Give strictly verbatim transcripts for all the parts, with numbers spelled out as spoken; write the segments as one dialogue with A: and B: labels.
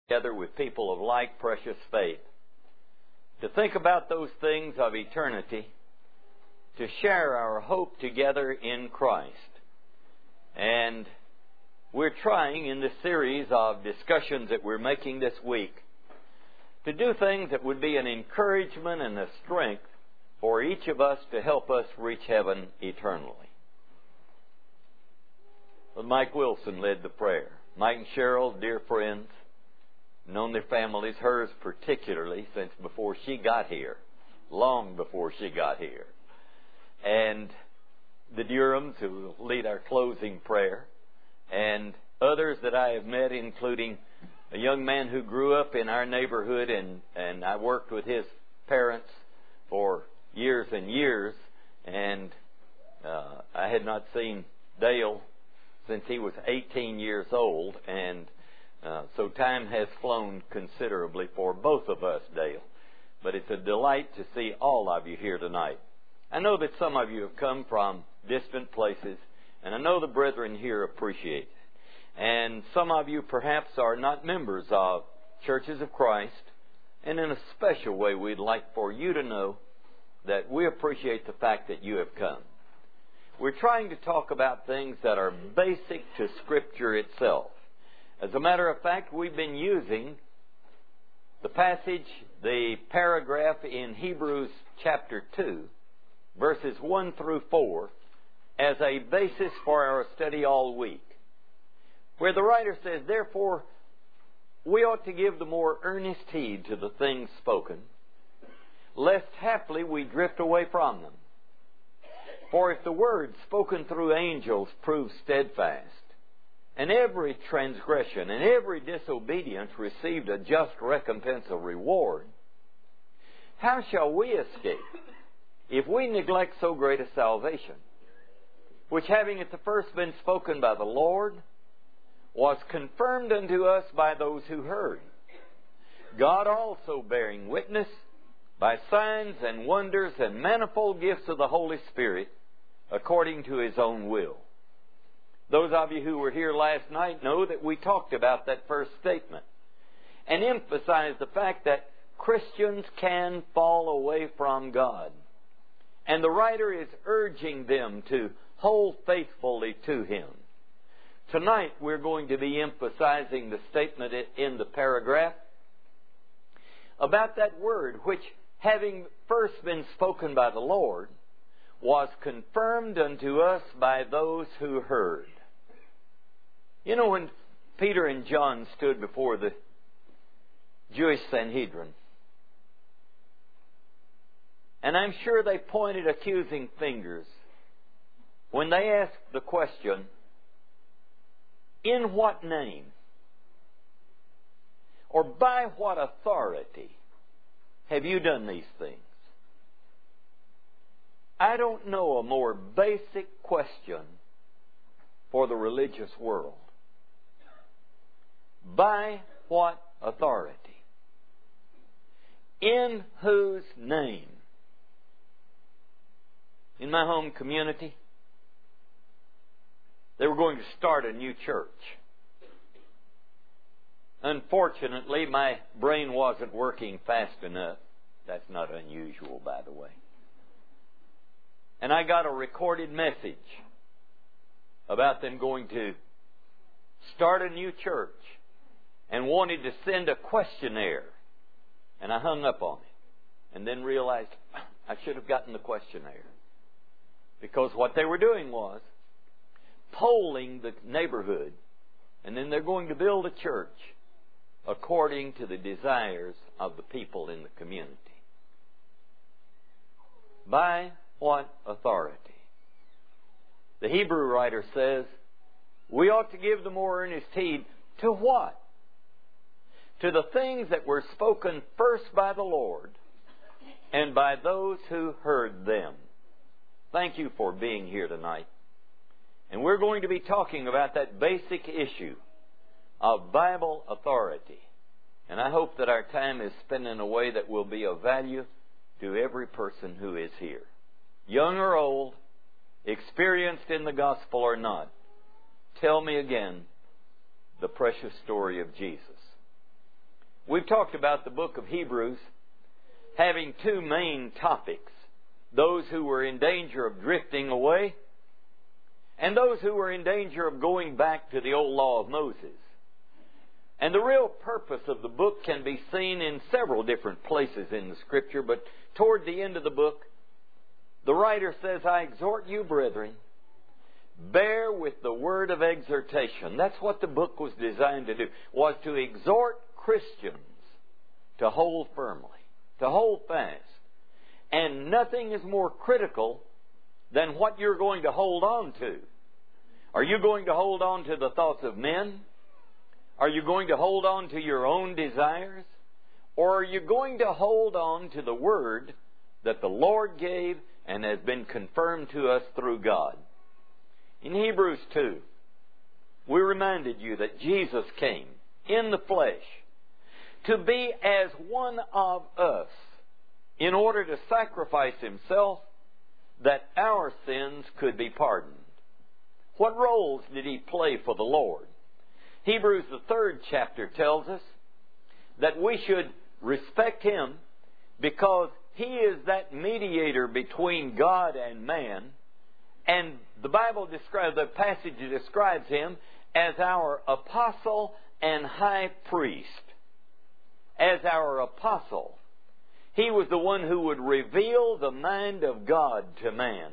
A: together with people of like precious faith, to think about those things of eternity, to share our hope together in Christ. And we're trying in this series of discussions that we're making this week to do things that would be an encouragement and a strength for each of us to help us reach heaven eternally. Well, Mike Wilson led the prayer. Mike and Cheryl, dear friends, known their families, hers particularly, since before she got here, long before she got here. And the Durhams, who will lead our closing prayer, and others that I have met, including a young man who grew up in our neighborhood, and, and I worked with his parents for years and years, and uh, I had not seen Dale since he was eighteen years old, and uh, so time has flown considerably for both of us, Dale. But it's a delight to see all of you here tonight. I know that some of you have come from distant places, and I know the brethren here appreciate it. And some of you perhaps are not members of Churches of Christ, and in a special way we'd like for you to know that we appreciate the fact that you have come. We're trying to talk about things that are basic to Scripture itself. As a matter of fact, we've been using the passage, the paragraph in Hebrews chapter two, verses one through four, as a basis for our study all week, where the writer says, "Therefore, we ought to give the more earnest heed to the things spoken, lest haply we drift away from them. For if the word spoken through angels proves steadfast, and every transgression and every disobedience received a just recompense of reward, how shall we escape if we neglect so great a salvation, which having at the first been spoken by the Lord, was confirmed unto us by those who heard, God also bearing witness by signs and wonders and manifold gifts of the Holy Spirit, according to His own will." Those of you who were here last night know that we talked about that first statement and emphasized the fact that Christians can fall away from God. And the writer is urging them to hold faithfully to Him. Tonight we're going to be emphasizing the statement in the paragraph about that word which, having first been spoken by the Lord, was confirmed unto us by those who heard. You know, when Peter and John stood before the Jewish Sanhedrin, and I'm sure they pointed accusing fingers when they asked the question, "In what name? Or by what authority have you done these things?" I don't know a more basic question for the religious world. By what authority? In whose name? In my home community, they were going to start a new church. Unfortunately, my brain wasn't working fast enough. That's not unusual, by the way. And I got a recorded message about them going to start a new church and wanted to send a questionnaire. And I hung up on it and then realized I should have gotten the questionnaire. Because what they were doing was polling the neighborhood, and then they're going to build a church according to the desires of the people in the community. By what authority? The Hebrew writer says, we ought to give the more earnest heed to what? To the things that were spoken first by the Lord and by those who heard them. Thank you for being here tonight. And we're going to be talking about that basic issue of Bible authority. And I hope that our time is spent in a way that will be of value to every person who is here. Young or old, experienced in the gospel or not, tell me again the precious story of Jesus. We've talked about the book of Hebrews having two main topics. Those who were in danger of drifting away, and those who were in danger of going back to the old law of Moses. And the real purpose of the book can be seen in several different places in the Scripture, but toward the end of the book, the writer says, I exhort you, brethren, bear with the word of exhortation. That's what the book was designed to do, was to exhort Christians to hold firmly, to hold fast. And nothing is more critical than what you're going to hold on to. Are you going to hold on to the thoughts of men? Are you going to hold on to your own desires? Or are you going to hold on to the Word that the Lord gave and has been confirmed to us through God? In Hebrews two, we reminded you that Jesus came in the flesh to be as one of us in order to sacrifice Himself that our sins could be pardoned. What roles did He play for the Lord? Hebrews, the third chapter, tells us that we should respect Him because He is that mediator between God and man. And the Bible describes, the passage describes Him as our apostle and high priest. As our apostle. He was the one who would reveal the mind of God to man.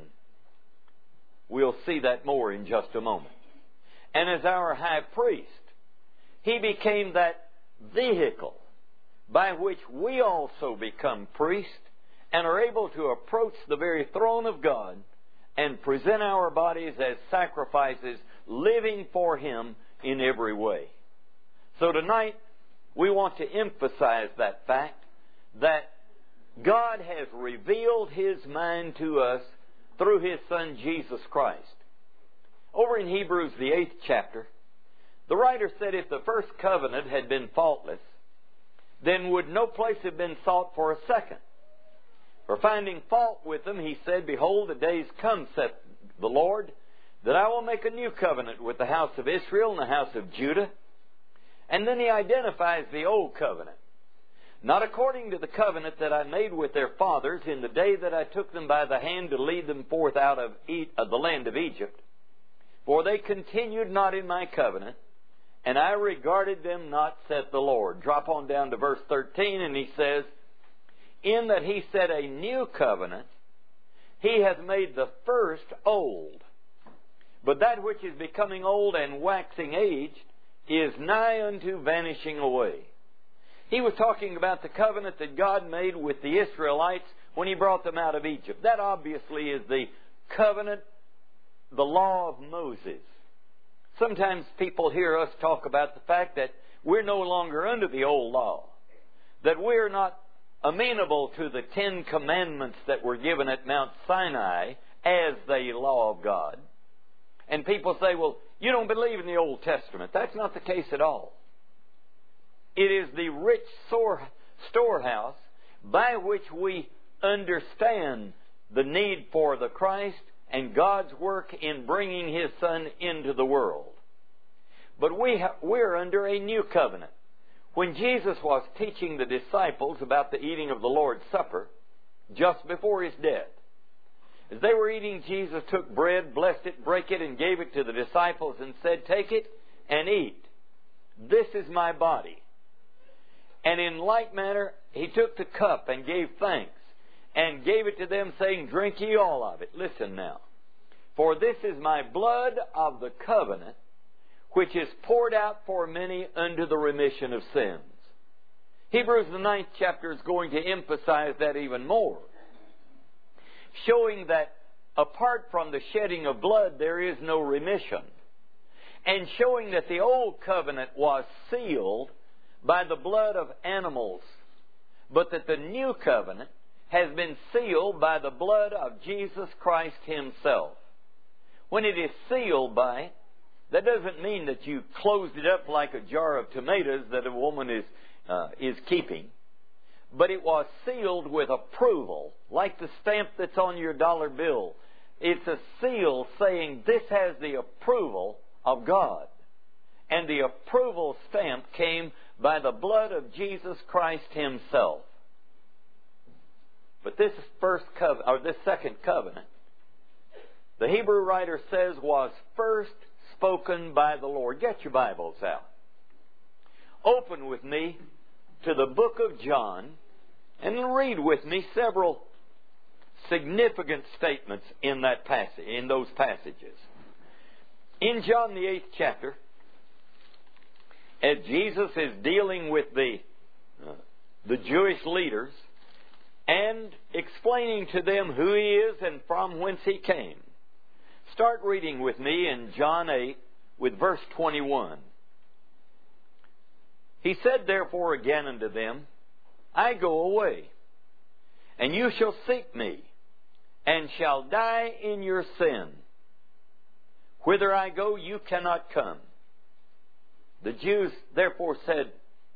A: We'll see that more in just a moment. And as our high priest, He became that vehicle by which we also become priests and are able to approach the very throne of God and present our bodies as sacrifices, living for Him in every way. So tonight, we want to emphasize that fact that God has revealed His mind to us through His Son, Jesus Christ. Over in Hebrews, the eighth chapter, the writer said if the first covenant had been faultless, then would no place have been sought for a second. For finding fault with them, He said, Behold, the days come, saith the Lord, that I will make a new covenant with the house of Israel and the house of Judah. And then He identifies the old covenant. Not according to the covenant that I made with their fathers in the day that I took them by the hand to lead them forth out of, e- of the land of Egypt. For they continued not in my covenant, and I regarded them not, saith the Lord. Drop on down to verse thirteen, and he says, In that He said a new covenant, He hath made the first old. But that which is becoming old and waxing aged is nigh unto vanishing away. He was talking about the covenant that God made with the Israelites when He brought them out of Egypt. That obviously is the covenant, the law of Moses. Sometimes people hear us talk about the fact that we're no longer under the old law, that we're not amenable to the Ten Commandments that were given at Mount Sinai as the law of God. And people say, well, you don't believe in the Old Testament. That's not the case at all. It is the rich storehouse by which we understand the need for the Christ and God's work in bringing His Son into the world. But we ha- we're under a new covenant. When Jesus was teaching the disciples about the eating of the Lord's Supper, just before His death, as they were eating, Jesus took bread, blessed it, brake it, and gave it to the disciples and said, Take it and eat. This is my body. And in like manner, He took the cup and gave thanks and gave it to them, saying, Drink ye all of it. Listen now. For this is my blood of the covenant, which is poured out for many unto the remission of sins. Hebrews, the ninth chapter, is going to emphasize that even more, showing that apart from the shedding of blood, there is no remission. And showing that the old covenant was sealed by the blood of animals, but that the new covenant has been sealed by the blood of Jesus Christ Himself. When it is sealed by, that doesn't mean that you closed it up like a jar of tomatoes that a woman is uh, is keeping, but it was sealed with approval, like the stamp that's on your dollar bill. It's a seal saying this has the approval of God. And the approval stamp came by the blood of Jesus Christ Himself. But this first covenant, or this second covenant, the Hebrew writer says, was first spoken by the Lord. Get your Bibles out. Open with me to the book of John and read with me several significant statements in that passage, in those passages. In John the eighth chapter, as Jesus is dealing with the uh, the Jewish leaders and explaining to them who He is and from whence He came. Start reading with me in John eight with verse twenty-one. He said therefore again unto them, I go away, and you shall seek me, and shall die in your sin. Whither I go, you cannot come. The Jews therefore said,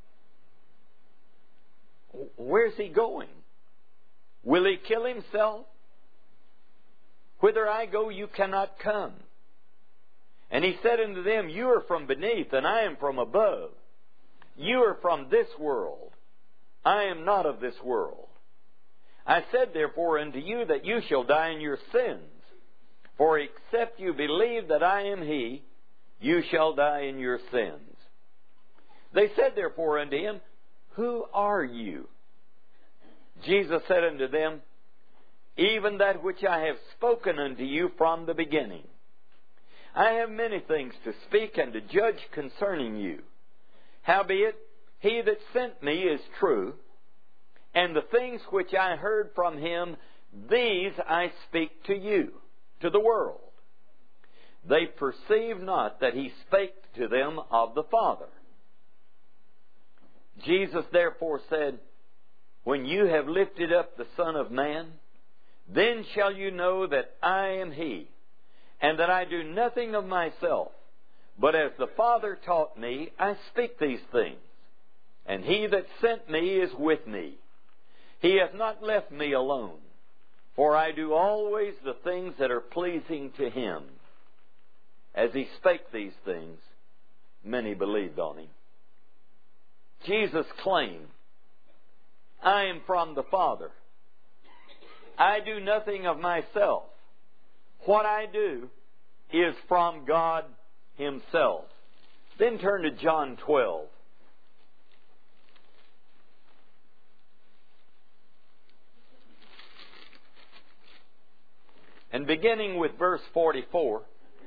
A: where's He going? Will He kill Himself? Whither I go, you cannot come. And He said unto them, you are from beneath, and I am from above. You are from this world. I am not of this world. I said therefore unto you that you shall die in your sins. For except you believe that I am He, you shall die in your sins. They said therefore unto Him, who are you? Jesus said unto them, even that which I have spoken unto you from the beginning. I have many things to speak and to judge concerning you. Howbeit, He that sent me is true, and the things which I heard from Him, these I speak to you, to the world. They perceive not that He spake to them of the Father. Jesus therefore said, when you have lifted up the Son of Man, then shall you know that I am He, and that I do nothing of myself, but as the Father taught me, I speak these things. And He that sent me is with me. He hath not left me alone, for I do always the things that are pleasing to Him. As He spake these things, many believed on Him. Jesus claimed, I am from the Father. I do nothing of myself. What I do is from God Himself. Then turn to John twelve. And beginning with verse forty-four,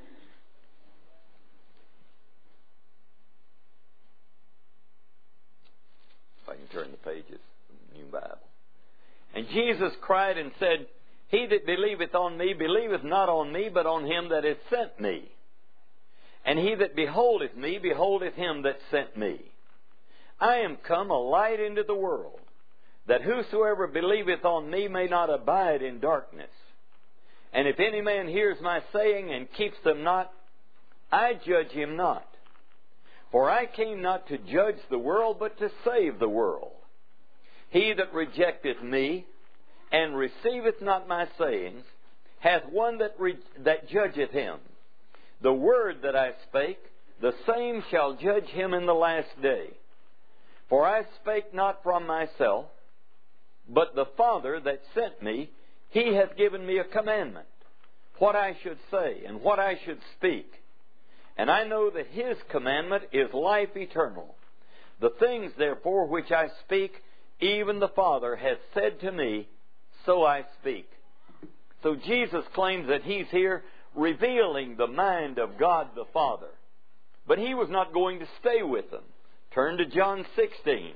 A: if I can turn the pages, New Bible. And Jesus cried and said, he that believeth on me, believeth not on me, but on Him that hath sent me. And he that beholdeth me, beholdeth Him that sent me. I am come a light into the world, that whosoever believeth on me may not abide in darkness. And if any man hears my saying and keeps them not, I judge him not. For I came not to judge the world, but to save the world. He that rejecteth me, and receiveth not my sayings, hath one that, re- that judgeth him. The word that I spake, the same shall judge him in the last day. For I spake not from myself, but the Father that sent me, He hath given me a commandment, what I should say and what I should speak. And I know that His commandment is life eternal. The things, therefore, which I speak, even the Father hath said to me, so I speak. So Jesus claims that He's here revealing the mind of God the Father. But He was not going to stay with them. Turn to John sixteen.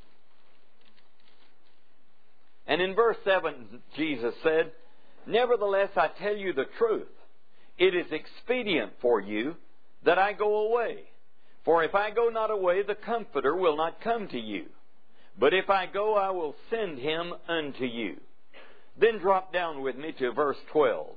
A: And in verse seven, Jesus said, nevertheless, I tell you the truth. It is expedient for you that I go away. For if I go not away, the Comforter will not come to you. But if I go, I will send Him unto you. Then drop down with me to verse twelve.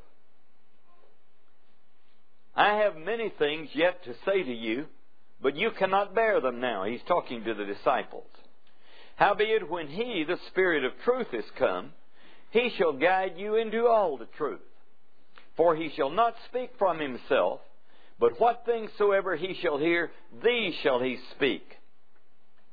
A: I have many things yet to say to you, but you cannot bear them now. He's talking to the disciples. Howbeit, when He, the Spirit of truth, is come, He shall guide you into all the truth. For He shall not speak from Himself, but what things soever He shall hear, these shall He speak.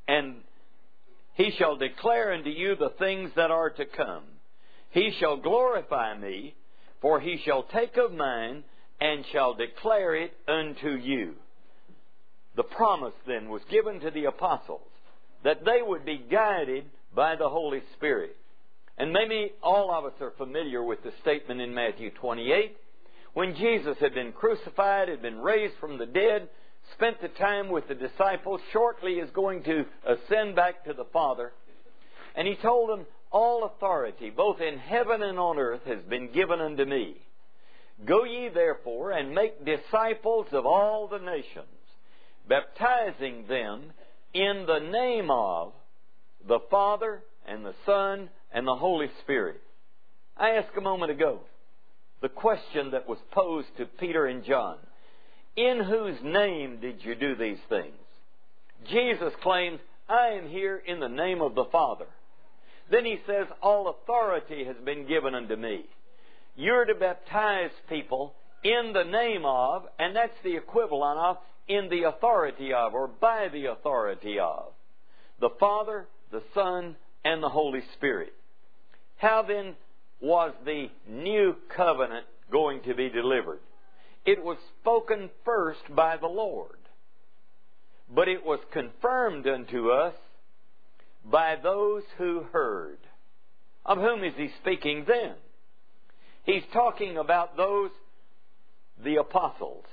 A: and He shall declare unto you the things that are to come. He shall glorify me, for He shall take of mine, and shall declare it unto you. The promise then was given to the apostles that they would be guided by the Holy Spirit. And maybe all of us are familiar with the statement in Matthew twenty-eight, when Jesus had been crucified, had been raised from the dead, spent the time with the disciples, shortly is going to ascend back to the Father. And He told them, all authority, both in heaven and on earth, has been given unto me. Go ye therefore and make disciples of all the nations, baptizing them in the name of the Father and the Son and the Holy Spirit. I asked a moment ago the question that was posed to Peter and John. In whose name did you do these things? Jesus claims, I am here in the name of the Father. Then He says, all authority has been given unto me. You're to baptize people in the name of, and that's the equivalent of, in the authority of, or by the authority of, the Father, the Son, and the Holy Spirit. How then was the new covenant going to be delivered? It was spoken first by the Lord, but it was confirmed unto us by those who heard. Of whom is He speaking then? He's talking about those, the apostles.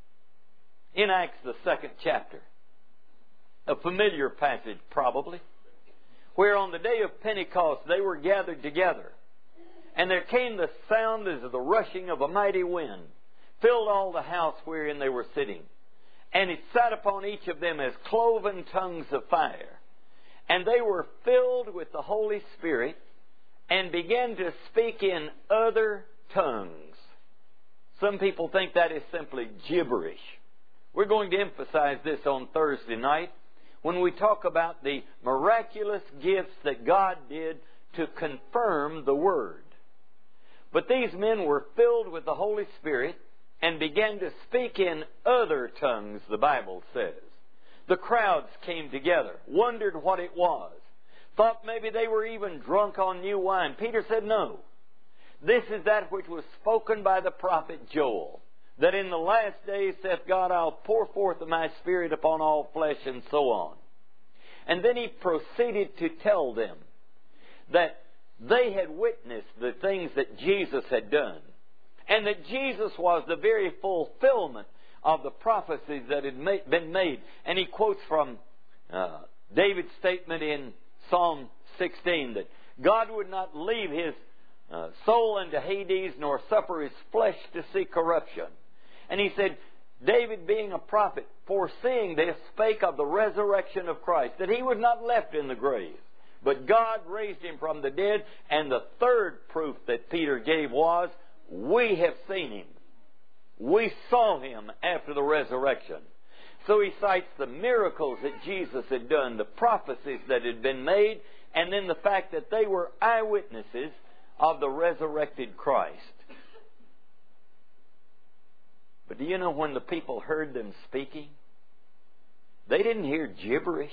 A: In Acts, the second chapter, a familiar passage probably, where on the day of Pentecost they were gathered together, and there came the sound as of the rushing of a mighty wind, filled all the house wherein they were sitting. And it sat upon each of them as cloven tongues of fire. And they were filled with the Holy Spirit, and began to speak in other tongues. Some people think that is simply gibberish. We're going to emphasize this on Thursday night when we talk about the miraculous gifts that God did to confirm the Word. But these men were filled with the Holy Spirit and began to speak in other tongues, the Bible says. The crowds came together, wondered what it was, thought maybe they were even drunk on new wine. Peter said, no. This is that which was spoken by the prophet Joel, that in the last days saith God, I'll pour forth of my Spirit upon all flesh, and so on. And then he proceeded to tell them that they had witnessed the things that Jesus had done, and that Jesus was the very fulfillment of the prophecies that had been made. And he quotes from uh, David's statement in Psalm sixteen that God would not leave His uh, soul into Hades, nor suffer His flesh to see corruption. And he said, David, being a prophet, foreseeing this, spake of the resurrection of Christ, that He was not left in the grave, but God raised Him from the dead. And the third proof that Peter gave was, we have seen Him. We saw Him after the resurrection. So he cites the miracles that Jesus had done, the prophecies that had been made, and then the fact that they were eyewitnesses of the resurrected Christ. But do you know when the people heard them speaking? They didn't hear gibberish.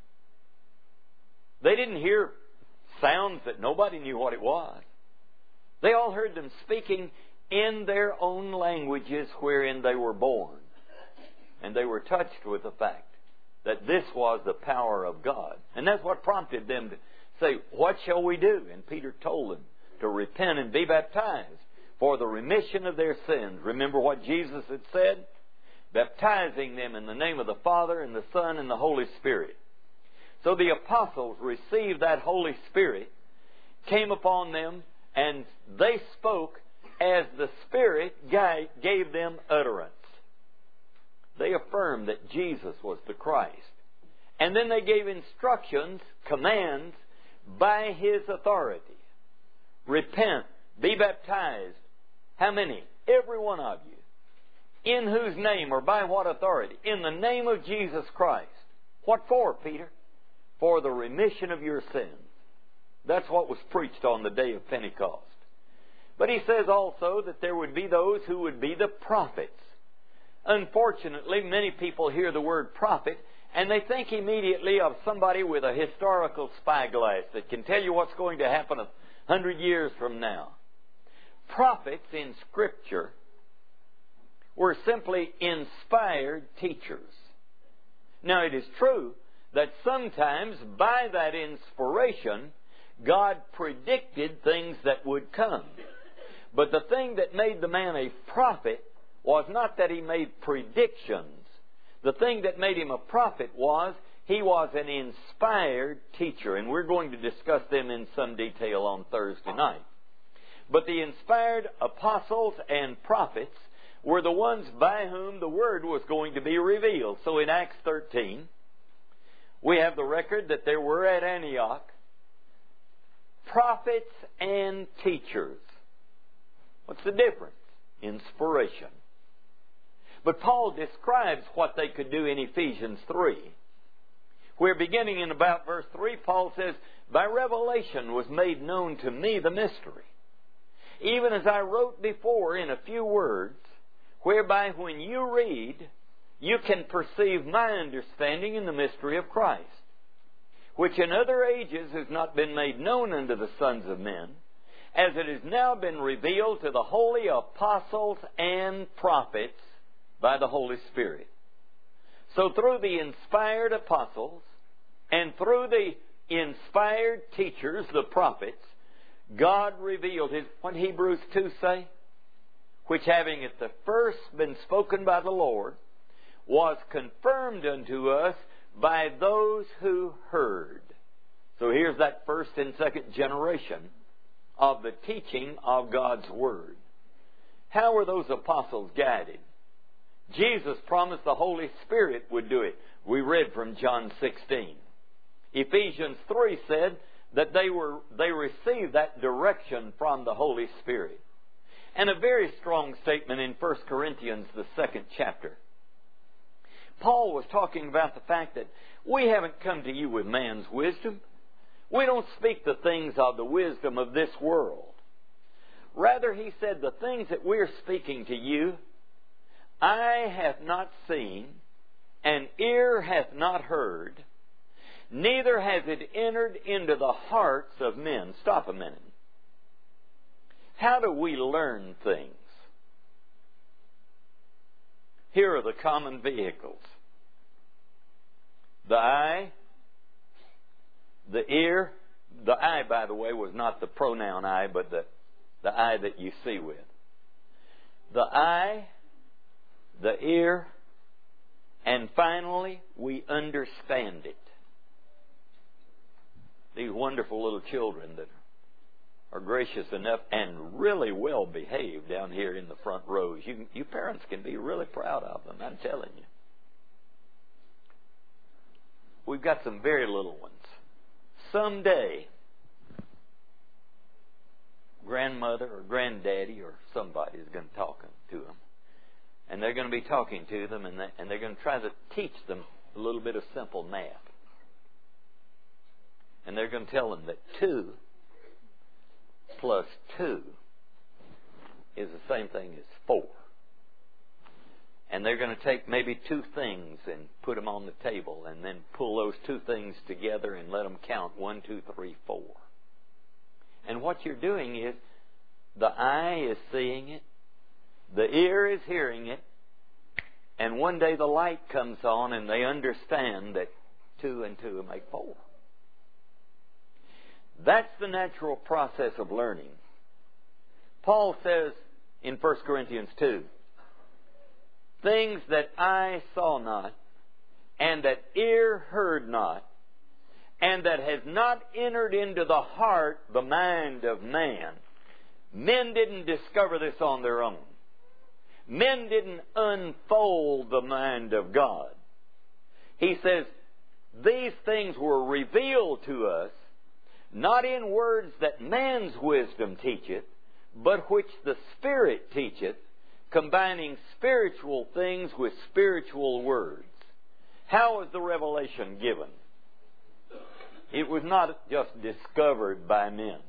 A: They didn't hear sounds that nobody knew what it was. They all heard them speaking in their own languages wherein they were born. And they were touched with the fact that this was the power of God. And that's what prompted them to say, what shall we do? And Peter told them to repent and be baptized for the remission of their sins. Remember what Jesus had said? Baptizing them in the name of the Father and the Son and the Holy Spirit. So the apostles received that Holy Spirit, came upon them, and they spoke as the Spirit gave them utterance. They affirmed that Jesus was the Christ. And then they gave instructions, commands, by His authority. Repent, be baptized. How many? Every one of you. In whose name, or by what authority? In the name of Jesus Christ. What for, Peter? For the remission of your sins. That's what was preached on the day of Pentecost. But he says also that there would be those who would be the prophets. Unfortunately, many people hear the word prophet And they think immediately of somebody with a historical spyglass that can tell you what's going to happen a hundred years from now. Prophets in Scripture were simply inspired teachers. Now, it is true that sometimes by that inspiration, God predicted things that would come. But the thing that made the man a prophet was not that he made predictions. The thing that made him a prophet was he was an inspired teacher. And we're going to discuss them in some detail on Thursday night. But the inspired apostles and prophets were the ones by whom the Word was going to be revealed. So in Acts thirteen, we have the record that there were at Antioch prophets and teachers. What's the difference? Inspiration. But Paul describes what they could do in Ephesians three. Where beginning in about verse three, Paul says, by revelation was made known to me the mystery, even as I wrote before in a few words, whereby when you read, you can perceive my understanding in the mystery of Christ, which in other ages has not been made known unto the sons of men, as it has now been revealed to the holy apostles and prophets by the Holy Spirit. So through the inspired apostles and through the inspired teachers, the prophets, God revealed His, what Hebrews two say? Which having at the first been spoken by the Lord, was confirmed unto us by those who heard. So here's that first and second generation of the teaching of God's Word. How were those apostles guided? Jesus promised the Holy Spirit would do it. We read from John sixteen. Ephesians three said that they were they received that direction from the Holy Spirit. And a very strong statement in First Corinthians, the second chapter. Paul was talking about the fact that we haven't come to you with man's wisdom. We don't speak the things of the wisdom of this world. Rather, he said, the things that we're speaking to you, eye hath not seen, and ear hath not heard, neither has it entered into the hearts of men. Stop a minute. How do we learn things? Here are the common vehicles. The eye, the ear. The eye, by the way, was not the pronoun eye, but the, the eye that you see with. The eye, the ear, and finally, we understand it. These wonderful little children that are gracious enough and really well behaved down here in the front rows. You, you parents can be really proud of them, I'm telling you. We've got some very little ones. Someday, grandmother or granddaddy or somebody is going to talk to them. And they're going to be talking to them, and, they, and they're going to try to teach them a little bit of simple math. And they're going to tell them that two plus two is the same thing as four. And they're going to take maybe two things and put them on the table and then pull those two things together and let them count one, two, three, four. And what you're doing is the eye is seeing it, the ear is hearing it, and one day the light comes on and they understand that two and two make four. That's the natural process of learning. Paul says in First Corinthians two, things that eye saw not, and that ear heard not, and that has not entered into the heart, the mind of man. Men didn't discover this on their own. Men didn't unfold the mind of God. He says, these things were revealed to us, not in words that man's wisdom teacheth, but which the Spirit teacheth, combining spiritual things with spiritual words. How was the revelation given? It was not just discovered by men.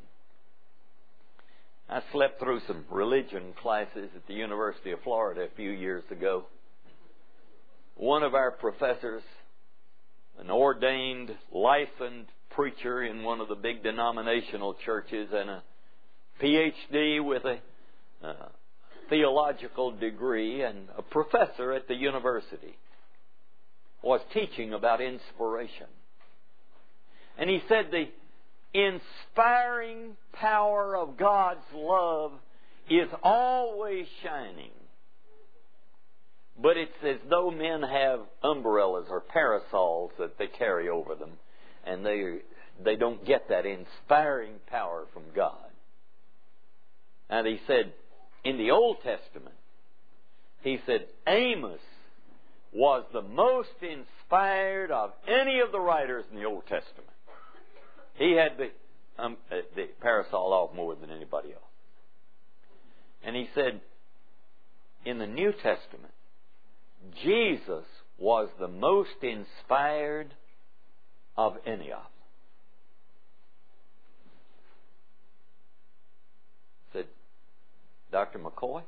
A: I slept through some religion classes at the University of Florida a few years ago. One of our professors an ordained, licensed preacher in one of the big denominational churches and a P H D with a uh, theological degree and a professor at the university, was teaching about inspiration. And he said the inspiring power of God's love is always shining. But it's as though men have umbrellas or parasols that they carry over them, and they they don't get that inspiring power from God. And he said, in the Old Testament, he said, Amos was the most inspired of any of the writers in the Old Testament. He had the, um, uh, the parasol off more than anybody else. And he said, in the New Testament, Jesus was the most inspired of any of them. Said, Doctor McCoy,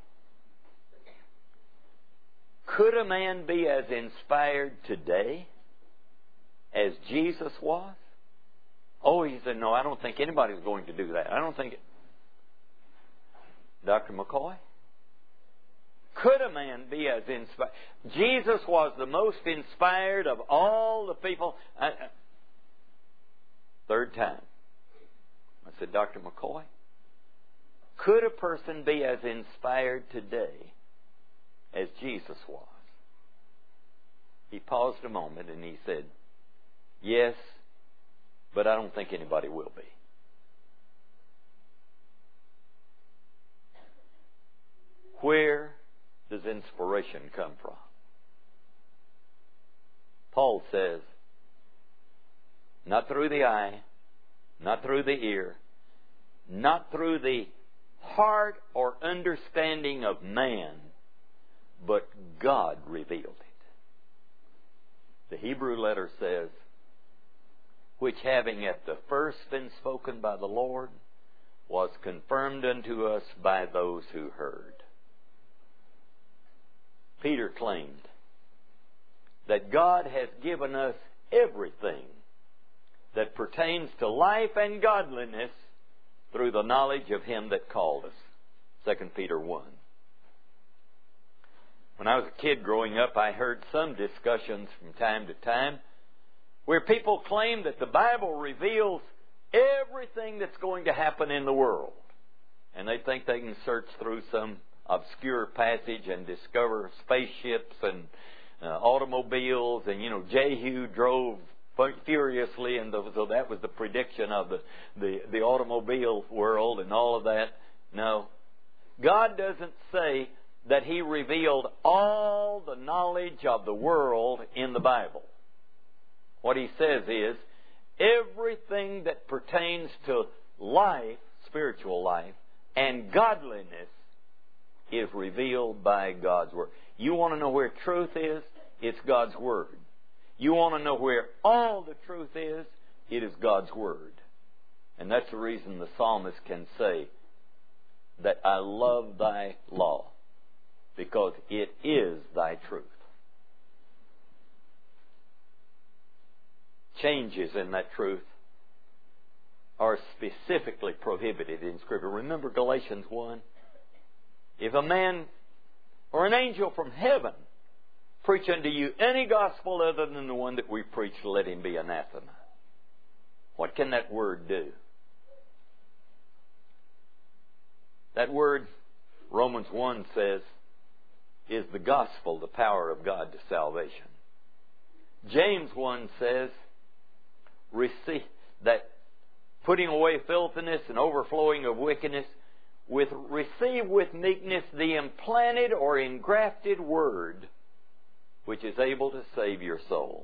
A: could a man be as inspired today as Jesus was? Oh, he said, no, I don't think anybody's going to do that. I don't think it. Doctor McCoy, could a man be as inspired? Jesus was the most inspired of all the people. I, I, third time. I said, Doctor McCoy, could a person be as inspired today as Jesus was? He paused a moment and he said, yes, but I don't think anybody will be. Where does inspiration come from? Paul says, not through the eye, not through the ear, not through the heart or understanding of man, but God revealed it. The Hebrew letter says, which having at the first been spoken by the Lord, was confirmed unto us by those who heard. Peter claimed that God has given us everything that pertains to life and godliness through the knowledge of Him that called us. Second Peter one. When I was a kid growing up, I heard some discussions from time to time where people claim that the Bible reveals everything that's going to happen in the world. And they think they can search through some obscure passage and discover spaceships and uh, automobiles, and you know Jehu drove furiously, and the, so that was the prediction of the, the the automobile world and all of that. No, God doesn't say that He revealed all the knowledge of the world in the Bible. What He says is everything that pertains to life, spiritual life, and godliness is revealed by God's Word. You want to know where truth is? It's God's Word. You want to know where all the truth is? It is God's Word. And that's the reason the psalmist can say that I love Thy law, because it is Thy truth. Changes in that truth are specifically prohibited in Scripture. Remember Galatians one? If a man or an angel from heaven preach unto you any gospel other than the one that we preach, let him be anathema. What can that word do? That word, Romans one says, is the gospel, the power of God to salvation. James one says, receive that putting away filthiness and overflowing of wickedness, with receive with meekness the implanted or engrafted word, which is able to save your souls.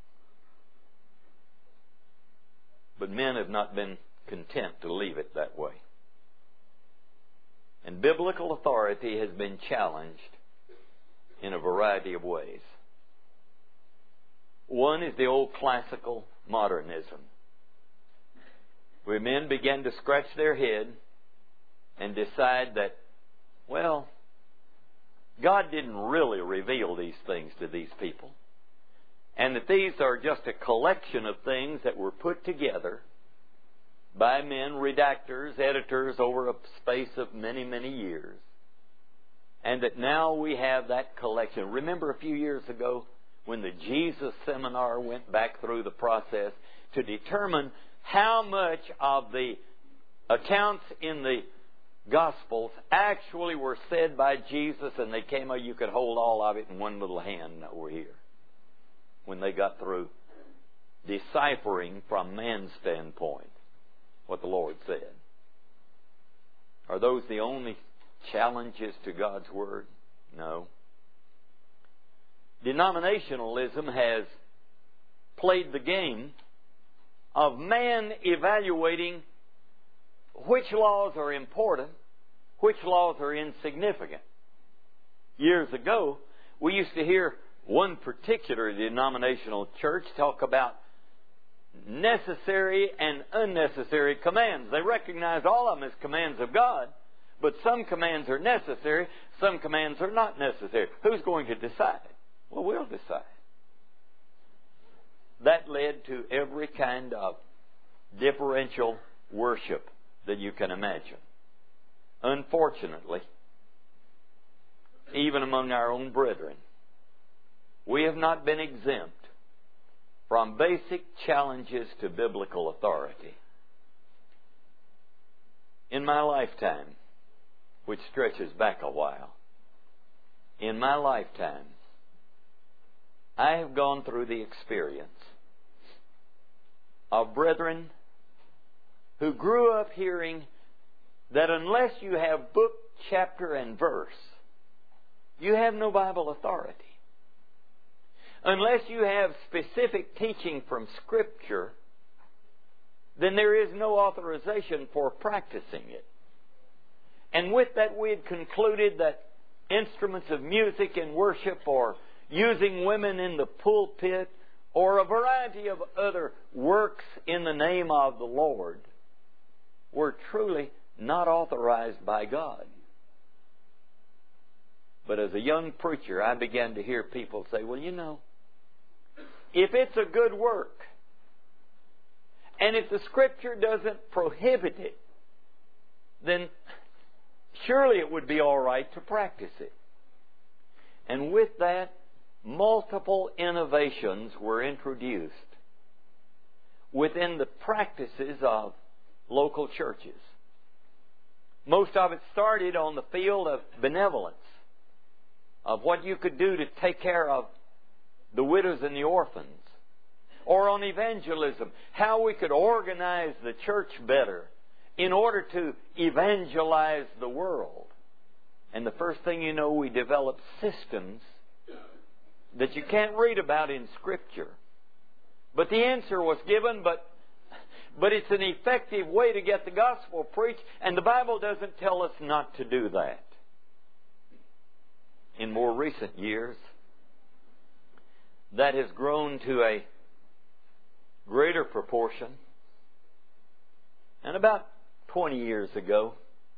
A: But men have not been content to leave it that way. And biblical authority has been challenged in a variety of ways. One is the old classical modernism, where men began to scratch their head and decide that, well, God didn't really reveal these things to these people. and that these are just a collection of things that were put together by men, redactors, editors over a space of many, many years. And that now we have that collection. Remember a few years ago when the Jesus Seminar went back through the process to determine how much of the accounts in the Gospels actually were said by Jesus, and they came out, you could hold all of it in one little hand over here. When they got through deciphering from man's standpoint what the Lord said. Are those the only challenges to God's Word? No. Denominationalism has played the game of man evaluating which laws are important, which laws are insignificant. Years ago, we used to hear one particular denominational church talk about necessary and unnecessary commands. They recognized all of them as commands of God, but some commands are necessary, some commands are not necessary. Who's going to decide? Well, we'll decide. That led to every kind of differential worship that you can imagine. Unfortunately, even among our own brethren, we have not been exempt from basic challenges to biblical authority. In my lifetime, which stretches back a while, in my lifetime, I have gone through the experience of brethren who grew up hearing that unless you have book, chapter, and verse, you have no Bible authority. Unless you have specific teaching from Scripture, then there is no authorization for practicing it. And with that, we had concluded that instruments of music in worship, or using women in the pulpit, or a variety of other works in the name of the Lord, were truly not authorized by God. But as a young preacher, I began to hear people say, well, you know, if it's a good work, and if the Scripture doesn't prohibit it, then surely it would be all right to practice it. And with that, multiple innovations were introduced within the practices of local churches. Most of it started on the field of benevolence, of what you could do to take care of the widows and the orphans, or on evangelism, how we could organize the church better in order to evangelize the world. And the first thing you know, we developed systems that you can't read about in Scripture. But the answer was given, but but it's an effective way to get the gospel preached, and the Bible doesn't tell us not to do that. In more recent years, that has grown to a greater proportion. And about twenty years ago,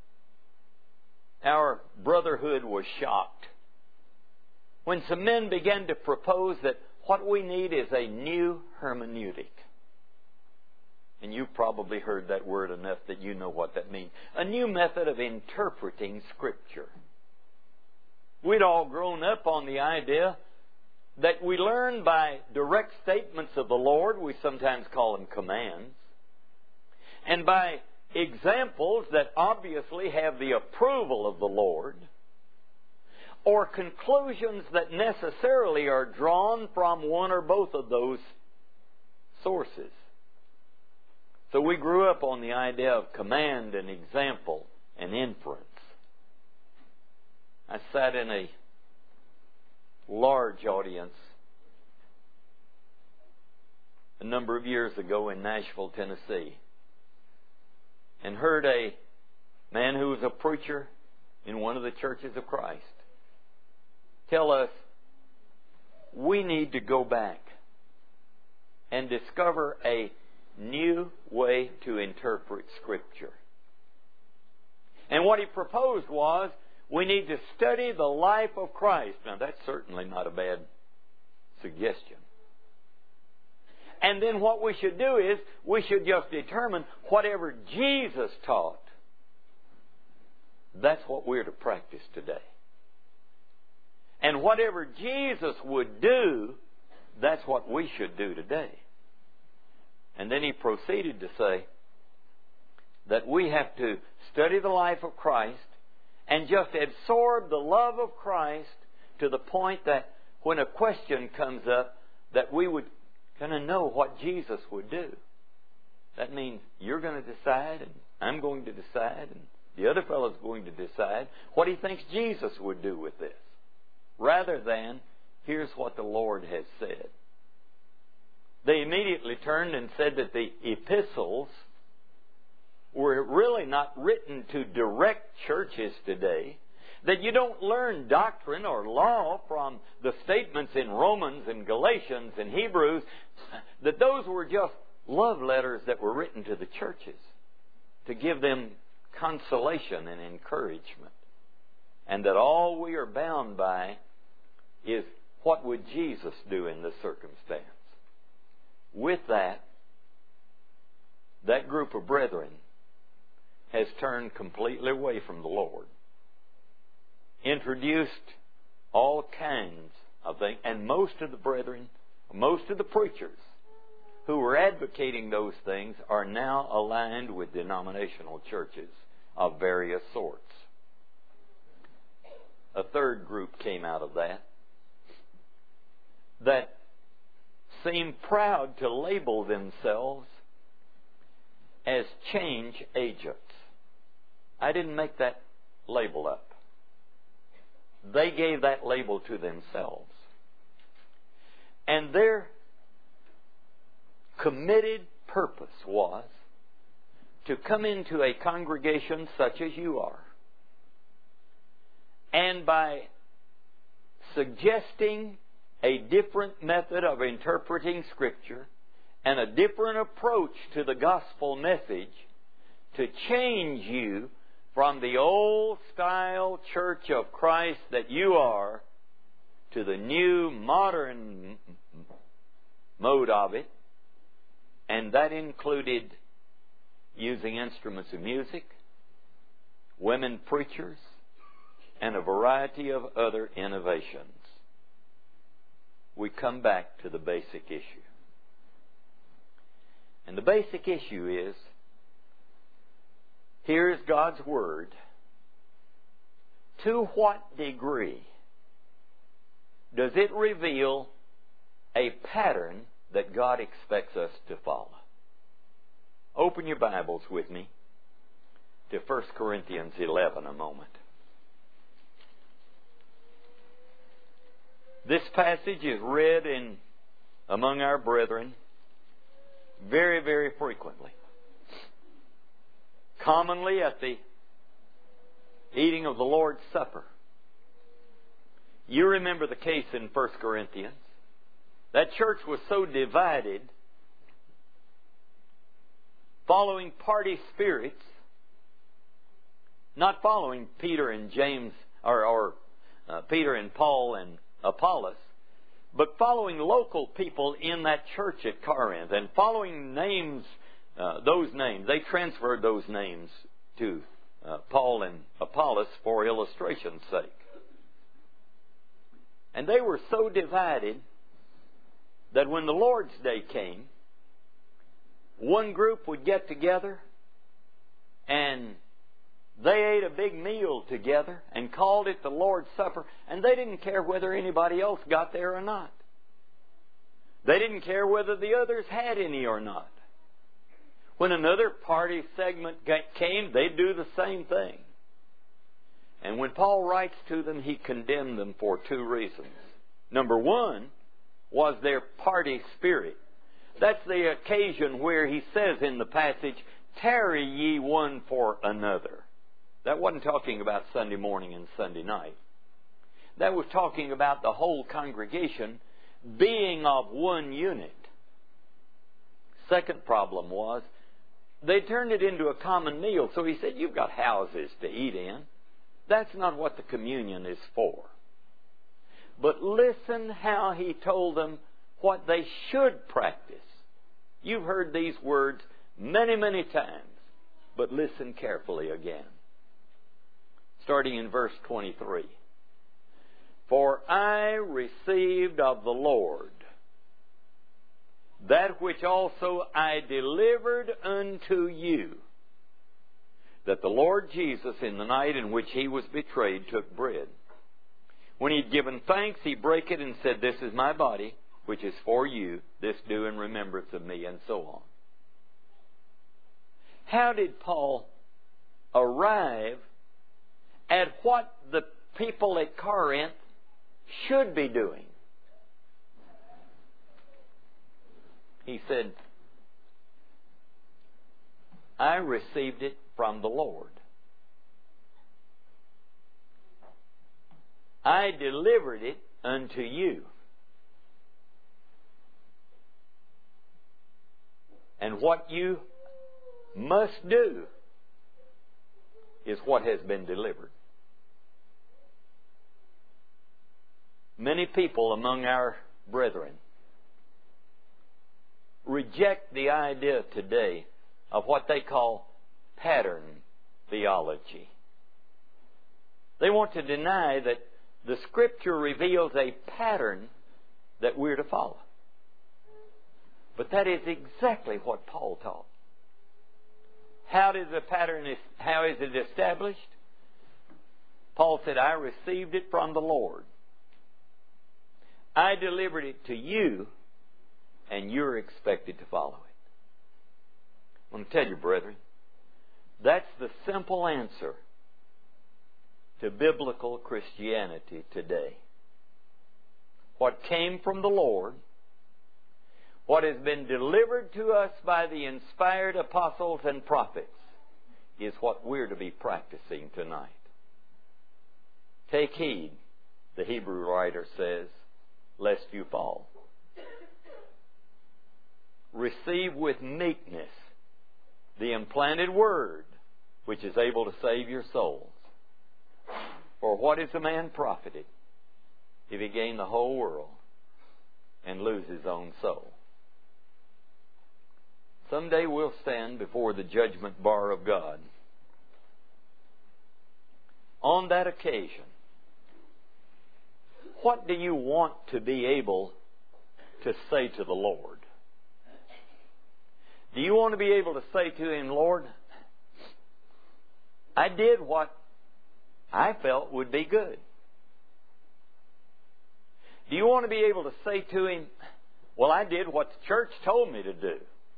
A: our brotherhood was shocked when some men began to propose that what we need is a new hermeneutic. And you've probably heard that word enough that you know what that means. A new method of interpreting Scripture. We'd all grown up on the idea that we learn by direct statements of the Lord, we sometimes call them commands, and by examples that obviously have the approval of the Lord, or conclusions that necessarily are drawn from one or both of those sources. So we grew up on the idea of command and example and inference. I sat in a large audience a number of years ago in Nashville, Tennessee, and heard a man who was a preacher in one of the churches of Christ tell us we need to go back and discover a new way to interpret Scripture. And what he proposed was we need to study the life of Christ. Now, that's certainly not a bad suggestion. And then what we should do is, we should just determine whatever Jesus taught, that's what we're to practice today. And whatever Jesus would do, that's what we should do today. And then he proceeded to say that we have to study the life of Christ and just absorb the love of Christ to the point that when a question comes up, that we would kind of know what Jesus would do. That means you're going to decide, and I'm going to decide, and the other fellow's going to decide what he thinks Jesus would do with this. Rather than, here's what the Lord has said. They immediately turned and said that the epistles were really not written to direct churches today, that you don't learn doctrine or law from the statements in Romans and Galatians and Hebrews, that those were just love letters that were written to the churches to give them consolation and encouragement. And that all we are bound by is what would Jesus do in this circumstance. With that, that group of brethren has turned completely away from the Lord. Introduced all kinds of things. And most of the brethren, most of the preachers who were advocating those things are now aligned with denominational churches of various sorts. A third group came out of that that seemed proud to label themselves as change agents. I didn't make that label up. They gave that label to themselves. And their committed purpose was to come into a congregation such as you are, and by suggesting a different method of interpreting Scripture and a different approach to the gospel message, to change you from the old style church of Christ that you are to the new modern mode of it. And that included using instruments of music, women preachers, and a variety of other innovations. We come back to the basic issue. And the basic issue is, here is God's Word. To what degree does it reveal a pattern that God expects us to follow? Open your Bibles with me to First Corinthians eleven a moment. This passage is read in among our brethren very, very frequently. Commonly at the eating of the Lord's Supper. You remember the case in First Corinthians. That church was so divided, following party spirits, not following Peter and James, or, or uh, Peter and Paul and Apollos, but following local people in that church at Corinth, and following names, uh, those names. They transferred those names to uh, Paul and Apollos for illustration's sake. And they were so divided that when the Lord's Day came, one group would get together and they ate a big meal together and called it the Lord's Supper, and they didn't care whether anybody else got there or not. They didn't care whether the others had any or not. When another party segment came, they'd do the same thing. And when Paul writes to them, he condemned them for two reasons. Number one was their party spirit. That's the occasion where he says in the passage, tarry ye one for another. That wasn't talking about Sunday morning and Sunday night. That was talking about the whole congregation being of one unit. Second problem was, they turned it into a common meal. So he said, you've got houses to eat in. That's not what the communion is for. But listen how he told them what they should practice You've heard these words many, many times, but listen carefully again. Starting in verse twenty-three. For I received of the Lord that which also I delivered unto you, that the Lord Jesus, in the night in which He was betrayed, took bread. When He had given thanks, He brake it and said, This is my body, which is for you. This do in remembrance of me, and so on. How did Paul arrive at what the people at Corinth should be doing? He said, I received it from the Lord. I delivered it unto you. And what you must do is what has been delivered. Many people among our brethren reject the idea today of what they call pattern theology. They want to deny that the Scripture reveals a pattern that we're to follow. But that is exactly what Paul taught. How does the pattern, how is it established? Paul said, I received it from the Lord. I delivered it to you, and you're expected to follow it. I want to tell you, brethren, that's the simple answer to biblical Christianity today. What came from the Lord, what has been delivered to us by the inspired apostles and prophets, is what we're to be practicing tonight. Take heed, the Hebrew writer says, lest you fall. Receive with meekness the implanted word, which is able to save your souls. For what is a man profited if he gain the whole world and lose his own soul? Someday we'll stand before the judgment bar of God. On that occasion, what do you want to be able to say to the Lord? Do you want to be able to say to Him, Lord, I did what I felt would be good? Do you want to be able to say to Him, well, I did what the church told me to do?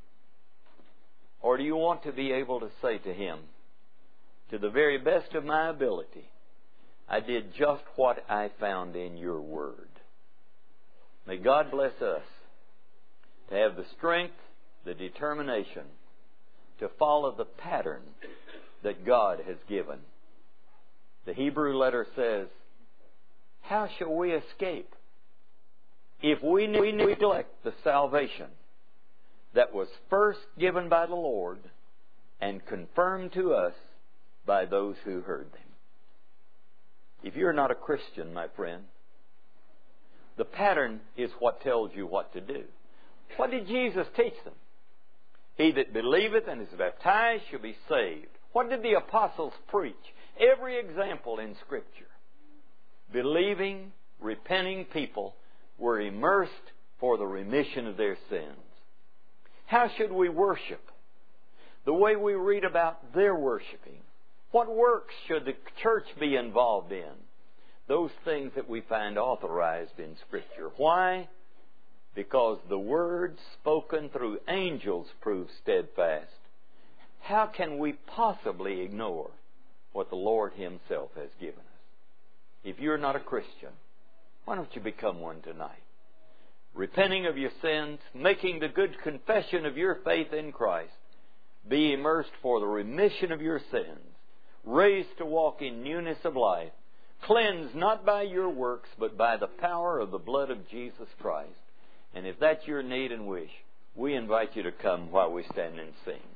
A: Or do you want to be able to say to Him, to the very best of my ability, I did just what I found in your Word? May God bless us to have the strength, the determination to follow the pattern that God has given. The Hebrew letter says, how shall we escape if we neglect the salvation that was first given by the Lord and confirmed to us by those who heard them? If you're not a Christian, my friend, the pattern is what tells you what to do. What did Jesus teach them? He that believeth and is baptized shall be saved. What did the apostles preach? Every example in Scripture. Believing, repenting people were immersed for the remission of their sins. How should we worship? The way we read about their worshiping. What works should the church be involved in? Those things that we find authorized in Scripture. Why? Because the Word spoken through angels proves steadfast. How can we possibly ignore what the Lord Himself has given us? If you're not a Christian, why don't you become one tonight? Repenting of your sins, making the good confession of your faith in Christ, be immersed for the remission of your sins, raised to walk in newness of life, cleansed not by your works, but by the power of the blood of Jesus Christ. And if that's your need and wish, we invite you to come while we stand and sing.